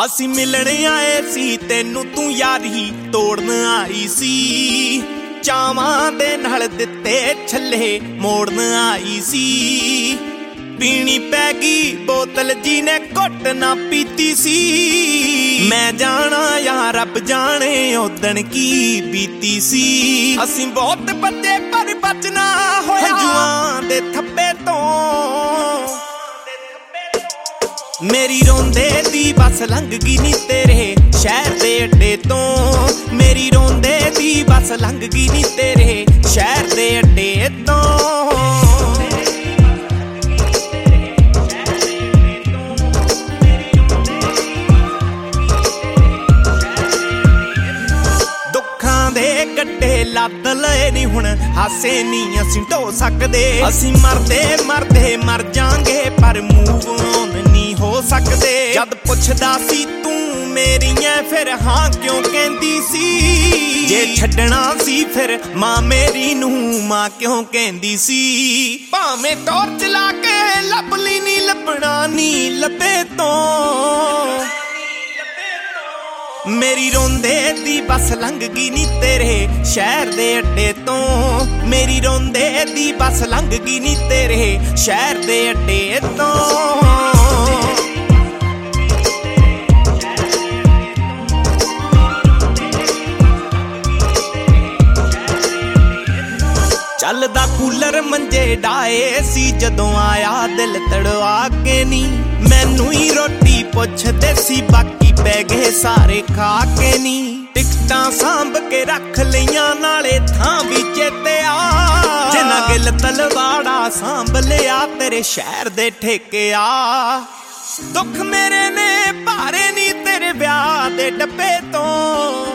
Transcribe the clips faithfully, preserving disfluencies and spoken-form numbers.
ਅਸੀਂ ਮਿਲਣ ਆਏ ਸੀ ਤੈਨੂੰ, ਤੂੰ ਯਾਰੀ ਤੋੜਨ ਆਈ ਸੀ। ਚਾਵਾਂ ਦੇ ਨਾਲ ਦਿੱਤੇ ਛੱਲੇ ਮੋੜਨ ਆਈ ਸੀ। ਪੀਣੀ ਪੈ ਗਈ ਬੋਤਲ ਜੀ ਨੇ ਘੁੱਟ ਨਾ ਪੀਤੀ ਸੀ। ਮੈਂ ਜਾਣਾ ਯਾਰ ਰੱਬ ਜਾਣੇ ਉਦਣ ਕੀ ਬੀਤੀ ਸੀ। ਅਸੀਂ ਬਹੁਤ ਬੱਚੇ ਪਰ ਬਚਣਾ ਹੋਇਆ ਜੂਆਂ ਦੇ ਥੱਬੇ ਤੋਂ। ਮੇਰੀ ਰੋਂਦੇ ਦੀ ਬੱਸ ਲੰਘ ਗਈ ਨੀ ਤੇਰੇ ਸ਼ਹਿਰ ਦੇ ਅੱਡੇ ਤੋਂ। ਮੇਰੀ ਰੋਂਦੇ ਦੀ ਬੱਸ ਲੰਘ ਗਈ ਨੀ ਤੇਰੇ ਸ਼ਹਿਰ ਦੇ ਅੱਡੇ ਤੋਂ। ਦੁੱਖਾਂ ਦੇ ਗੱਡੇ ਲੱਦ ਲਏ ਨੀ ਹੁਣ ਹਾਸੇ ਨੀ ਅਸੀਂ ਢੋ ਸਕਦੇ। ਅਸੀਂ ਮਰਦੇ ਮਰਦੇ ਮਰ ਜਾਂਗੇ ਪਰ ਮੂਵ ਔਨ ਨੀ ਹੋ ਸਕਦੇ। ਜਦ ਪੁੱਛਦਾ ਸੀ ਤੂੰ ਮੇਰੀਆਂ ਫਿਰ ਹਾਂ ਕਿਉਂ ਕਹਿੰਦੀ ਸੀ। ਜੇ ਛੱਡਣਾ ਸੀ ਫਿਰ ਮਾਂ ਮੇਰੀ ਨੂੰ ਮਾਂ ਕਿਉਂ ਕਹਿੰਦੀ ਸੀ। ਭਾਵੇਂ ਟੌਰਚ ਲਾ ਕੇ ਲੱਭ ਲਈ ਨੀ ਲੱਭਣਾ ਨੀ ਲੱਭੇ ਤੋਂ। ਮੇਰੀ ਰੋਂਦੇ ਦੀ ਬੱਸ ਲੰਘ ਗਈ ਨੀ ਤੇਰੇ ਸ਼ਹਿਰ ਦੇ ਅੱਡੇ ਤੋਂ। ਮੇਰੀ ਰੋਂਦੇ ਦੀ ਬੱਸ ਲੰਘ ਗਈ ਨੀ ਤੇਰੇ ਸ਼ਹਿਰ ਦੇ ਅੱਡੇ ਤੋਂ। ਚੱਲਦਾ ਕੂਲਰ ਮੰਜੇ ਡਾਏ ਸੀ ਜਦੋਂ ਆਇਆ ਦਿਲ ਤੜਵਾ ਕੇ ਨੀ। ਮੈਨੂੰ ਹੀ ਰੋਟੀ ਪੁੱਛਦੇ ਸੀ ਬਾਕੀ ਪੈ ਗਏ ਸਾਰੇ ਖਾ ਕੇ ਨੀ। ਟਿਕਟਾਂ ਸਾਂਭ ਕੇ ਰੱਖ ਲਈਆਂ ਨਾਲੇ ਥਾਂ ਵੀ ਚੇਤੇ ਆ। ਜਿੰਨਾ ਗਿੱਲ ਤਲਵਾੜਾ ਸਾਂਭ ਲਿਆ ਤੇਰੇ ਸ਼ਹਿਰ ਦੇ ਠੇਕੇ ਆ। ਦੁੱਖ ਮੇਰੇ ਨੇ ਭਾਰੇ ਨੀ ਤੇਰੇ ਵਿਆਹ ਦੇ ਡੱਬੇ ਤੋਂ।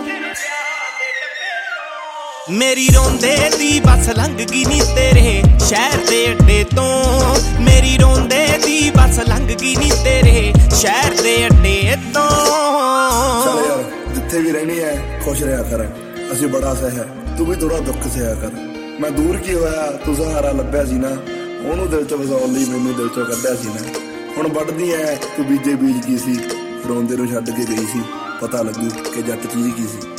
ਮੇਰੀ ਰੋਂਦੇ ਦੀ ਬੱਸ ਲੰਘ ਗਈ ਨੀ ਤੇਰੇ ਸ਼ਹਿਰ ਦੇ ਅੱਡੇ ਤੋਂ। ਮੇਰੀ ਰੋਂਦੇ ਦੀ ਬੱਸ ਲੰਘ ਗਈ ਨੀ ਤੇਰੇ ਸ਼ਹਿਰ ਦੇ ਅੱਡੇ ਤੋਂ। ਚੱਲ ਯਾਰ ਜਿੱਥੇ ਵੀ ਰਹਿਣੀ ਹੈ ਖੁਸ਼ ਰਿਹਾ ਕਰ। ਅਸੀਂ ਬੜਾ ਸਹਿ ਤੂੰ ਵੀ ਥੋੜਾ ਦੁੱਖ ਸਹਿਆ ਕਰ। ਮੈਂ ਦੂਰ ਕੀ ਹੋਇਆ ਤੂੰ ਸਹਾਰਾ ਲੱਭਿਆ ਸੀ ਨਾ। ਉਹਨੂੰ ਦਿਲ ਚੋਂ ਵਸਾਉਣ ਲਈ ਮੈਨੂੰ ਦਿਲ ਚੋਂ ਕੱਢਿਆ ਸੀ ਨਾ। ਹੁਣ ਵੱਢਦੀ ਐ ਤੂੰ ਬੀਜੇ ਬੀਜ ਕੀ ਸੀ। ਰੋਂਦੇ ਨੂੰ ਛੱਡ ਕੇ ਗਈ ਸੀ ਪਤਾ ਲੱਗੂ ਕਿ ਜੱਟ ਚੀਜ਼ ਕੀ ਸੀ।